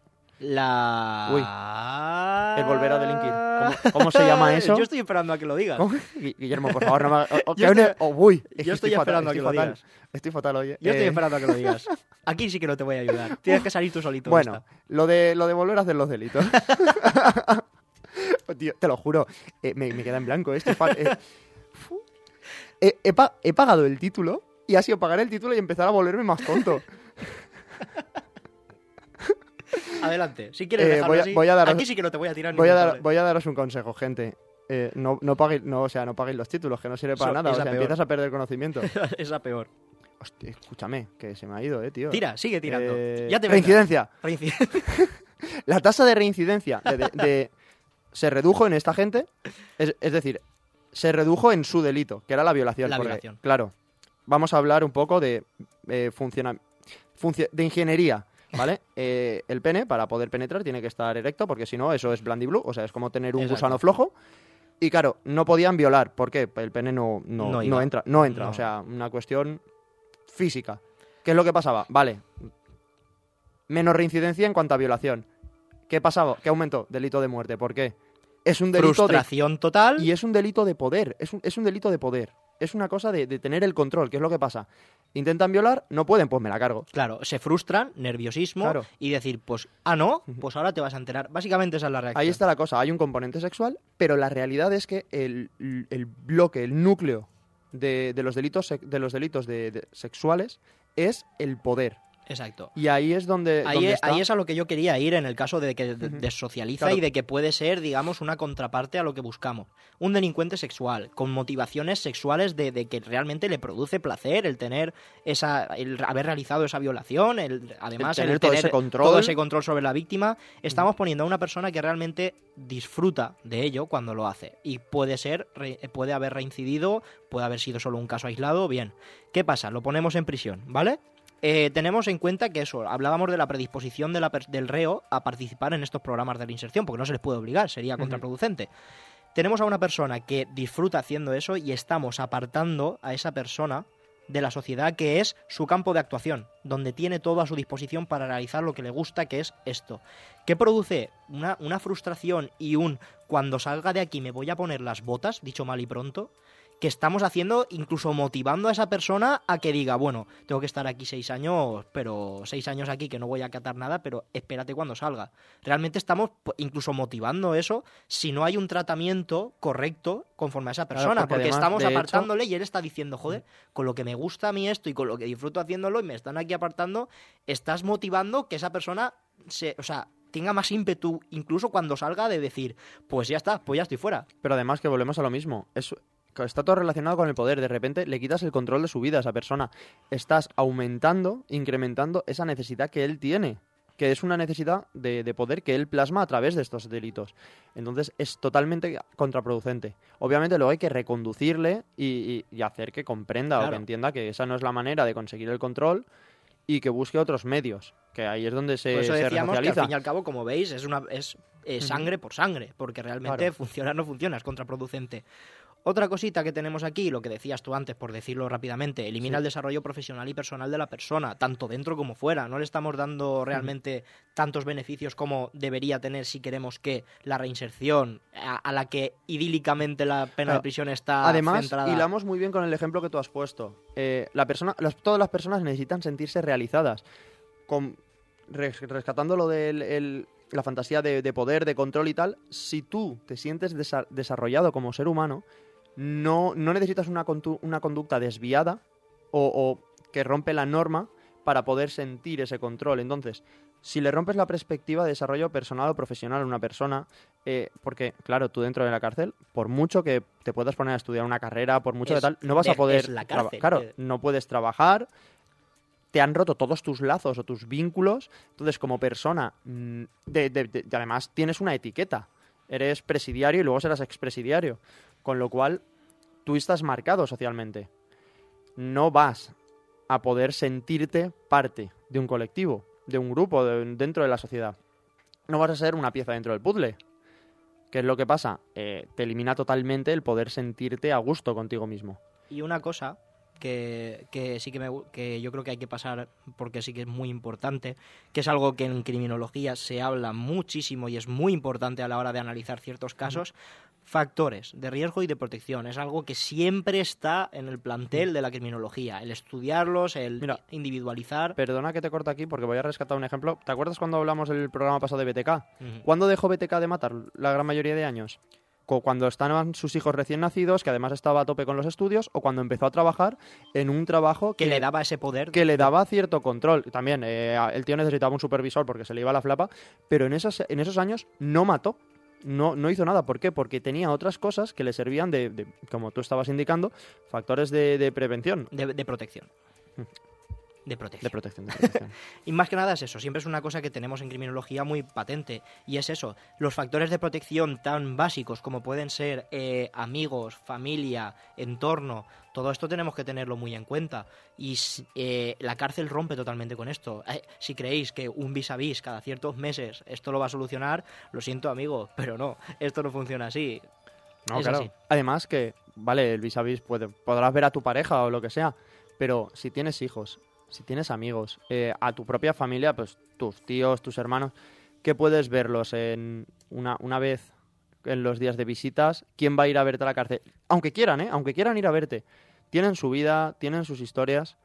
el volver a delinquir. ¿Cómo se llama eso? Yo estoy esperando a que lo digas. Guillermo, por favor, no me hagas... Yo estoy esperando a que lo digas. Estoy fatal hoy. Yo estoy esperando a que lo digas. Aquí sí que no te voy a ayudar. Tienes que salir tú solito. Bueno, lo de volver a hacer los delitos. Tío, te lo juro, me queda en blanco. He pagado el título y ha sido pagar el título y empezar a volverme más tonto. Adelante, si quieres dejarlo así. Aquí sí que no te voy a tirar voy a daros un consejo, gente. No paguéis los títulos, que no sirve para nada. O sea, empiezas a perder conocimiento. Esa peor. Hostia, escúchame, que se me ha ido, tío. Tira, sigue tirando. Ya te reincidencia. La tasa de reincidencia se redujo en esta gente, es decir, se redujo en su delito, que era la violación. Violación. Claro, vamos a hablar un poco de ingeniería. ¿Vale? El pene, para poder penetrar, tiene que estar erecto, porque si no, eso es blandiblu, o sea, es como tener un gusano flojo. Y claro, no podían violar, ¿por qué? El pene no entra, o sea, una cuestión física. ¿Qué es lo que pasaba? Vale, menos reincidencia en cuanto a violación. ¿Qué pasaba? ¿Qué aumentó? Delito de muerte, ¿por qué? Es un delito frustración total. Y es un delito de poder, es un delito de poder. Es una cosa de tener el control, ¿qué es lo que pasa? Intentan violar, no pueden, pues me la cargo. Claro, se frustran, nerviosismo, y decir, pues, pues ahora te vas a enterar. Básicamente esa es la reacción. Ahí está la cosa, hay un componente sexual, pero la realidad es que el bloque, el núcleo de los delitos sexuales es el poder. Exacto. Y ahí es donde está. Ahí es a lo que yo quería ir en el caso de que desocializa y de que puede ser, digamos, una contraparte a lo que buscamos. Un delincuente sexual, con motivaciones sexuales de que realmente le produce placer el tener el haber realizado esa violación, además el tener todo ese control sobre la víctima. Estamos poniendo a una persona que realmente disfruta de ello cuando lo hace. Y puede haber reincidido, puede haber sido solo un caso aislado, bien. ¿Qué pasa? Lo ponemos en prisión, ¿vale? Tenemos en cuenta que hablábamos de la predisposición del reo a participar en estos programas de reinserción, porque no se les puede obligar, sería contraproducente. Tenemos a una persona que disfruta haciendo eso y estamos apartando a esa persona de la sociedad, que es su campo de actuación, donde tiene todo a su disposición para realizar lo que le gusta, que es esto. ¿Qué produce? Una frustración y cuando salga de aquí me voy a poner las botas, dicho mal y pronto, que estamos haciendo, incluso motivando a esa persona a que diga, bueno, tengo que estar aquí 6 años, pero 6 años aquí que no voy a acatar nada, pero espérate cuando salga. Realmente estamos incluso motivando eso si no hay un tratamiento correcto conforme a esa persona, claro, porque además, estamos apartándole y él está diciendo, joder, con lo que me gusta a mí esto y con lo que disfruto haciéndolo y me están aquí apartando, estás motivando que esa persona tenga más ímpetu incluso cuando salga de decir, pues ya está, pues ya estoy fuera. Pero además que volvemos a lo mismo, está todo relacionado con el poder. De repente le quitas el control de su vida a esa persona. Estás incrementando esa necesidad que él tiene, que es una necesidad de poder que él plasma a través de estos delitos. Entonces es totalmente contraproducente. Obviamente luego hay que reconducirle y hacer que comprenda o que entienda que esa no es la manera de conseguir el control y que busque otros medios, que ahí es donde se resocializa. Que al fin y al cabo, como veis, es sangre por sangre, porque realmente funciona o no funciona, es contraproducente. Otra cosita que tenemos aquí, lo que decías tú antes, por decirlo rápidamente, elimina el desarrollo profesional y personal de la persona, tanto dentro como fuera. No le estamos dando realmente tantos beneficios como debería tener si queremos que la reinserción, a la que idílicamente la pena de prisión está además, centrada. Hilamos muy bien con el ejemplo que tú has puesto. Todas las personas necesitan sentirse realizadas. Rescatando lo del la fantasía de poder, de control y tal, si tú te sientes desarrollado como ser humano, no necesitas una conducta desviada o que rompe la norma para poder sentir ese control. Entonces, si le rompes la perspectiva de desarrollo personal o profesional a una persona, porque, claro, tú dentro de la cárcel, por mucho que te puedas poner a estudiar una carrera, por mucho que tal, no vas a poder... Es la cárcel. Claro, no puedes trabajar, te han roto todos tus lazos o tus vínculos, entonces como persona, además tienes una etiqueta, eres presidiario y luego serás expresidiario, con lo cual tú estás marcado socialmente. No vas a poder sentirte parte de un colectivo, de un grupo dentro de la sociedad. No vas a ser una pieza dentro del puzzle. ¿Qué es lo que pasa? Te elimina totalmente el poder sentirte a gusto contigo mismo. Y una cosa que sí que yo creo que hay que pasar, porque sí que es muy importante, que es algo que en criminología se habla muchísimo y es muy importante a la hora de analizar ciertos casos, factores de riesgo y de protección. Es algo que siempre está en el plantel de la criminología, el estudiarlos, el individualizar. Perdona que te corte aquí porque voy a rescatar un ejemplo. ¿Te acuerdas cuando hablamos del programa pasado de BTK? Ujú. ¿Cuándo dejó BTK de matar la gran mayoría de años? Cuando estaban sus hijos recién nacidos, que además estaba a tope con los estudios, o cuando empezó a trabajar en un trabajo que le daba ese poder. Que le daba cierto control. También el tío necesitaba un supervisor porque se le iba la flapa, pero en esos años no mató. No hizo nada. ¿Por qué? Porque tenía otras cosas que le servían de como tú estabas indicando, factores de prevención. De protección. De protección. De protección. Y más que nada es eso, siempre es una cosa que tenemos en criminología muy patente, y es eso, los factores de protección tan básicos como pueden ser amigos, familia, entorno, todo esto tenemos que tenerlo muy en cuenta, y la cárcel rompe totalmente con esto. Si creéis que un vis a vis cada ciertos meses esto lo va a solucionar, lo siento amigo, pero no, esto no funciona así. No, es claro. así. Además que, vale, el vis a vis podrás ver a tu pareja o lo que sea, pero si tienes hijos, si tienes amigos, a tu propia familia, pues tus tíos, tus hermanos, que puedes verlos en una vez en los días de visitas, ¿quién va a ir a verte a la cárcel? Aunque quieran ir a verte. Tienen su vida, tienen sus historias.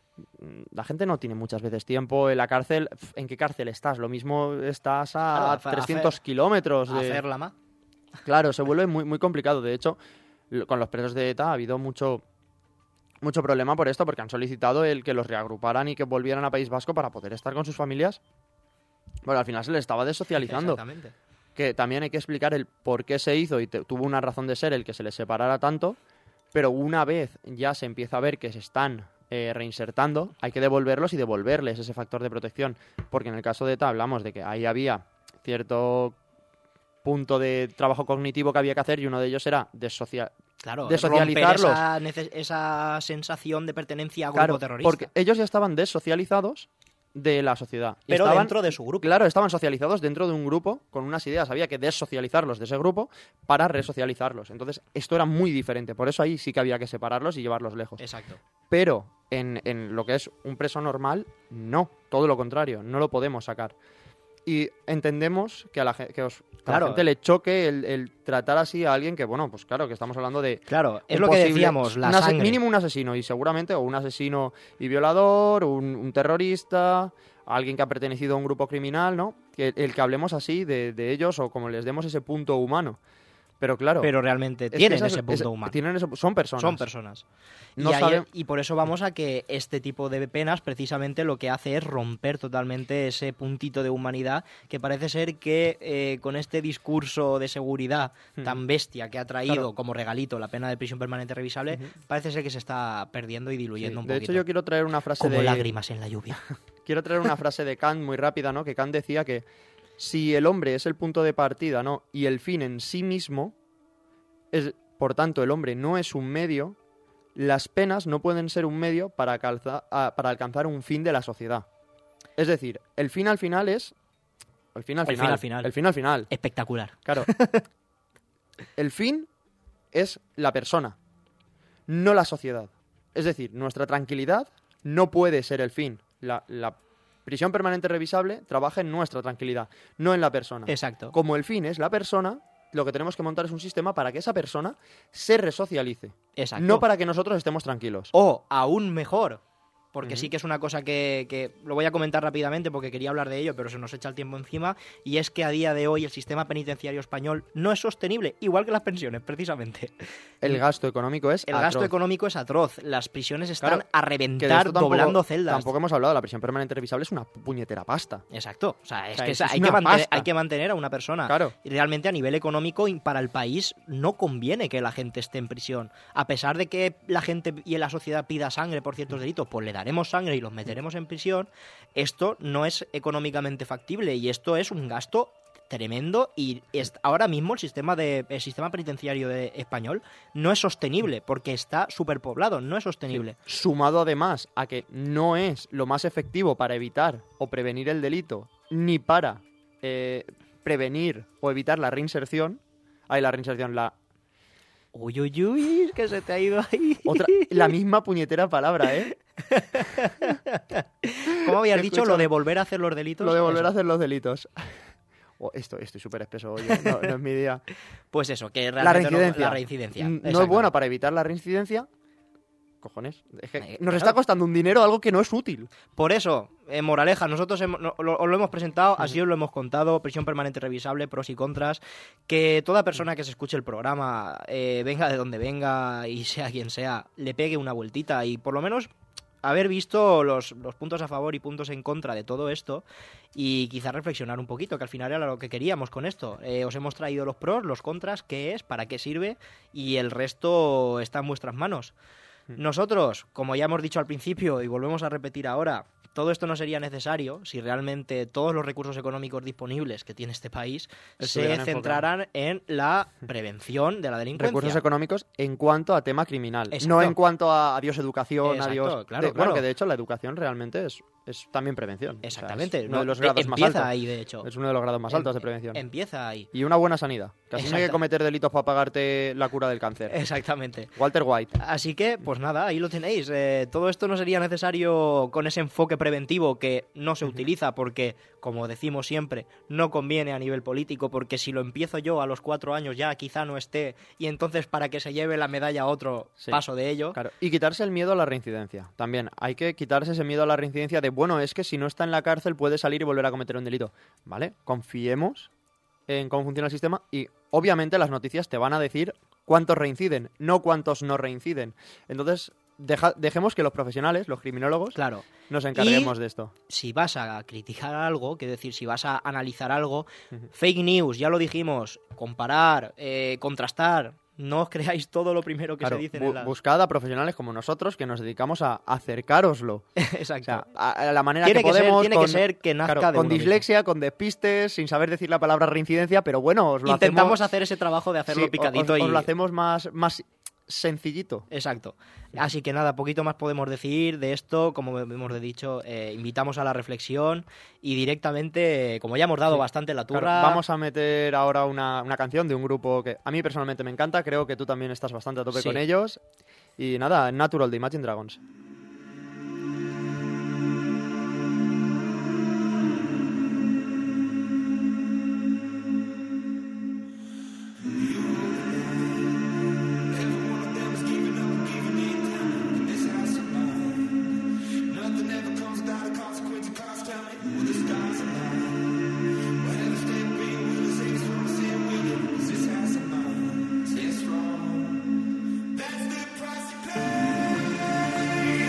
La gente no tiene muchas veces tiempo en la cárcel. ¿En qué cárcel estás? Lo mismo estás a 300 kilómetros de... Hacer la ma. Claro, se vuelve muy, muy complicado. De hecho, con los presos de ETA ha habido mucho problema por esto, porque han solicitado el que los reagruparan y que volvieran a País Vasco para poder estar con sus familias. Bueno, al final se les estaba desocializando. Exactamente. Que también hay que explicar el por qué se hizo y tuvo una razón de ser el que se les separara tanto, pero una vez ya se empieza a ver que se están reinsertando, hay que devolverlos y devolverles ese factor de protección, porque en el caso de ETA hablamos de que ahí había cierto punto de trabajo cognitivo que había que hacer y uno de ellos era desocializarlos. Esa sensación de pertenencia a grupo Claro, terrorista. porque ellos ya estaban desocializados de la sociedad. Y Pero estaban, dentro de su grupo. Claro, estaban socializados dentro de un grupo con unas ideas. Había que desocializarlos de ese grupo para resocializarlos. Entonces, esto era muy diferente. Por eso ahí sí que había que separarlos y llevarlos lejos. Exacto. Pero en lo que es un preso normal, no. Todo lo contrario. No lo podemos sacar. Y entendemos que a la gente le choque el tratar así a alguien que, bueno, pues claro, que estamos hablando de... Claro, es lo que decíamos, la sangre. Mínimo un asesino, y seguramente, o un asesino y violador, un terrorista, alguien que ha pertenecido a un grupo criminal, ¿no? El que hablemos así de ellos o como les demos ese punto humano. Pero claro... Pero realmente tienen ese punto humano. Son personas. Son personas. No y por eso vamos a que este tipo de penas precisamente lo que hace es romper totalmente ese puntito de humanidad que parece ser que con este discurso de seguridad tan bestia que ha traído como regalito la pena de prisión permanente revisable, parece ser que se está perdiendo y diluyendo un poquito. De hecho, yo quiero traer una frase como lágrimas en la lluvia. Quiero traer una frase de Kant muy rápida, ¿no? Que Kant decía que si el hombre es el punto de partida, ¿no? Y el fin en sí mismo, por tanto, el hombre no es un medio, las penas no pueden ser un medio para alcanzar un fin de la sociedad. Es decir, el fin al final es... El fin al final. Espectacular. Claro. El fin es la persona, no la sociedad. Es decir, nuestra tranquilidad no puede ser el fin. La prisión permanente revisable trabaja en nuestra tranquilidad, no en la persona. Exacto. Como el fin es la persona, lo que tenemos que montar es un sistema para que esa persona se resocialice. Exacto. No para que nosotros estemos tranquilos. O, aún mejor, porque sí que es una cosa que lo voy a comentar rápidamente porque quería hablar de ello, pero se nos echa el tiempo encima, y es que a día de hoy el sistema penitenciario español no es sostenible, igual que las pensiones, precisamente. El gasto económico es El atroz. gasto económico es atroz, las prisiones están Claro, a Que de reventar esto tampoco- doblando celdas. Tampoco hemos hablado, la prisión permanente revisable es una puñetera pasta. Exacto, o sea, es O sea, que es hay, una pasta. hay que mantener a una persona. Claro. Y realmente a nivel económico y para el país no conviene que la gente esté en prisión. A pesar de que la gente y la sociedad pida sangre por ciertos delitos, pues le daremos sangre y los meteremos en prisión. Esto no es económicamente factible y esto es un gasto tremendo, y ahora mismo el sistema penitenciario español no es sostenible porque está superpoblado, no es sostenible. Sumado además a que no es lo más efectivo para evitar o prevenir el delito, ni para prevenir o evitar la reinserción. Uy, uy, uy, es que se te ha ido ahí. La misma puñetera palabra, ¿eh? ¿Cómo habías dicho? Escucha, Lo de volver a hacer los delitos. Lo de volver Eso. a hacer los delitos. Estoy súper espeso hoy, no es mi día. Pues eso, que La realmente reincidencia. la reincidencia. No es Exacto. buena para evitar la reincidencia. Cojones. Es que nos claro. está costando un dinero algo que no es útil. Por eso, moraleja, nosotros os lo hemos presentado, así os lo hemos contado, prisión permanente revisable, pros y contras, que toda persona que se escuche el programa, venga de donde venga y sea quien sea, le pegue una vueltita y por lo menos haber visto los puntos a favor y puntos en contra de todo esto, y quizás reflexionar un poquito, que al final era lo que queríamos con esto. Os hemos traído los pros, los contras, qué es, para qué sirve, y el resto está en vuestras manos. Nosotros, como ya hemos dicho al principio y volvemos a repetir ahora, todo esto no sería necesario si realmente todos los recursos económicos disponibles que tiene este país Estuvieran se centraran en la prevención de la delincuencia. Recursos económicos en cuanto a tema criminal. Exacto. No en cuanto a adiós educación, Exacto, adiós... claro, Bueno, claro. que de hecho la educación realmente es también prevención. Exactamente. O sea, es uno de los grados más empieza altos. ahí, de hecho. Es uno de los grados más altos de prevención. Empieza ahí. Y una buena sanidad. Que así no hay que Exacto. cometer delitos para pagarte la cura del cáncer. Exactamente. Walter White. Así que, pues nada, ahí lo tenéis. Todo esto no sería necesario con ese enfoque preventivo que no se utiliza porque, como decimos siempre, no conviene a nivel político, porque si lo empiezo yo a los 4 años ya quizá no esté, y entonces para que se lleve la medalla a otro Sí. paso de ello. Claro. Y quitarse el miedo a la reincidencia. También hay que quitarse ese miedo a la reincidencia de, bueno, es que si no está en la cárcel puede salir y volver a cometer un delito. ¿Vale? Confiemos en cómo funciona el sistema y obviamente las noticias te van a decir cuántos reinciden, no cuántos no reinciden. Entonces, dejemos que los profesionales, los criminólogos, Claro. nos encarguemos de esto. Si vas a criticar algo, quiero decir, si vas a analizar algo, fake news, ya lo dijimos, comparar, contrastar, no os creáis todo lo primero que Claro, se dice en la... buscad a profesionales como nosotros que nos dedicamos a acercároslo. Exacto. O sea, a la manera Tiene que que ser- podemos. tiene que ser que nazca claro, de con uno mismo. dislexia, con despistes, sin saber decir la palabra reincidencia, pero bueno, os lo Intentamos hacemos, hacer ese trabajo de hacerlo sí, picadito os y... lo hacemos más sencillito. Exacto. Así que nada, poquito más podemos decir de esto. Como hemos dicho, invitamos a la reflexión y directamente, como ya hemos dado Sí. bastante la Claro, turra... vamos a meter ahora una canción de un grupo que a mí personalmente me encanta, creo que tú también estás bastante a tope Sí. con ellos. Y nada, Natural de Imagine Dragons. That's the price you pay.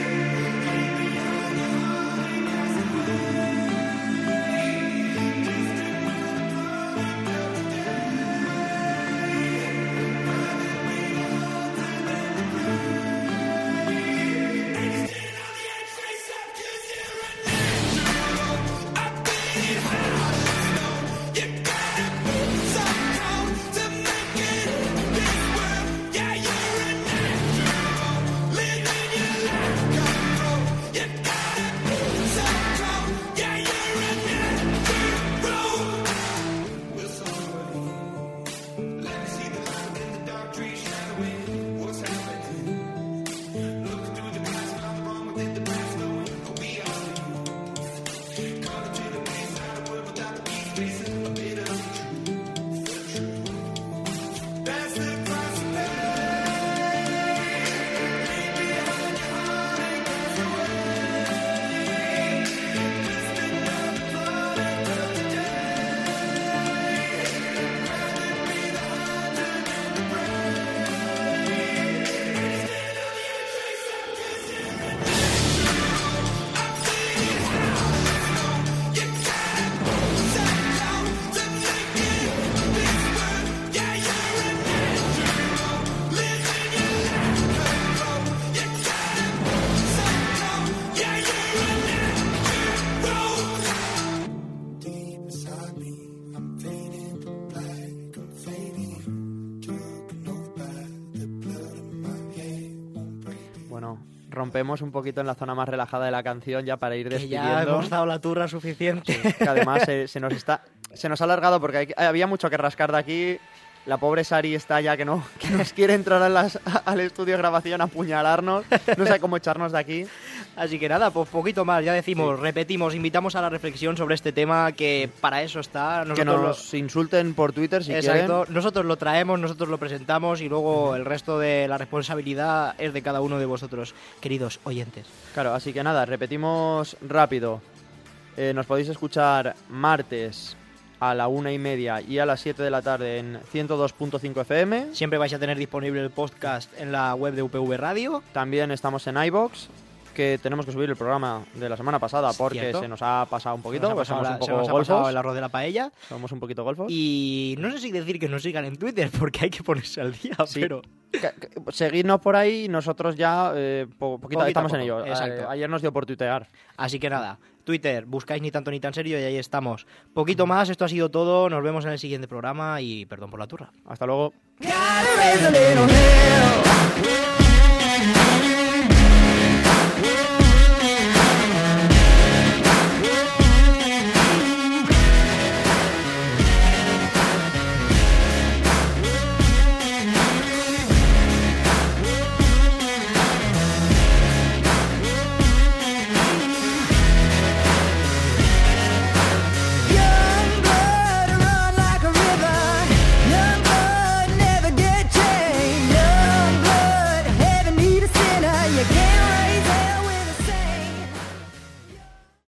rompemos un poquito en la zona más relajada de la canción ya para ir Que despidiendo. ya hemos dado la turra suficiente. Que además se nos ha alargado porque había mucho que rascar de aquí. La pobre Sari está ya que nos quiere entrar al estudio de grabación a apuñalarnos. No sé cómo echarnos de aquí. Así que nada, pues poquito más, ya decimos, repetimos, invitamos a la reflexión sobre este tema, que para eso está. Que nos insulten por Twitter si Exacto, quieren. nosotros lo traemos, nosotros lo presentamos y luego el resto de la responsabilidad es de cada uno de vosotros, queridos oyentes. Claro, así que nada, repetimos rápido. Nos podéis escuchar martes a la 1:30 y a las 7 de la tarde en 102.5 FM. Siempre vais a tener disponible el podcast en la web de UPV Radio. También estamos en iVoox, que tenemos que subir el programa de la semana pasada porque ¿Cierto? se nos ha pasado un poquito, Se nos ha pues pasado somos un se poco nos ha pasado golfos. el arroz de la paella. Somos un poquito golfos. Y no sé si decir que nos sigan en Twitter porque hay que ponerse al día, Sí. pero... Seguidnos por ahí, nosotros ya poquito a estamos en poco, ello. exacto. Ayer nos dio por tuitear. Así que nada, Twitter, buscáis Ni Tanto Ni Tan Serio y ahí estamos. Poquito más, esto ha sido todo, nos vemos en el siguiente programa y perdón por la turra. Hasta luego. Gotta raise a little hell.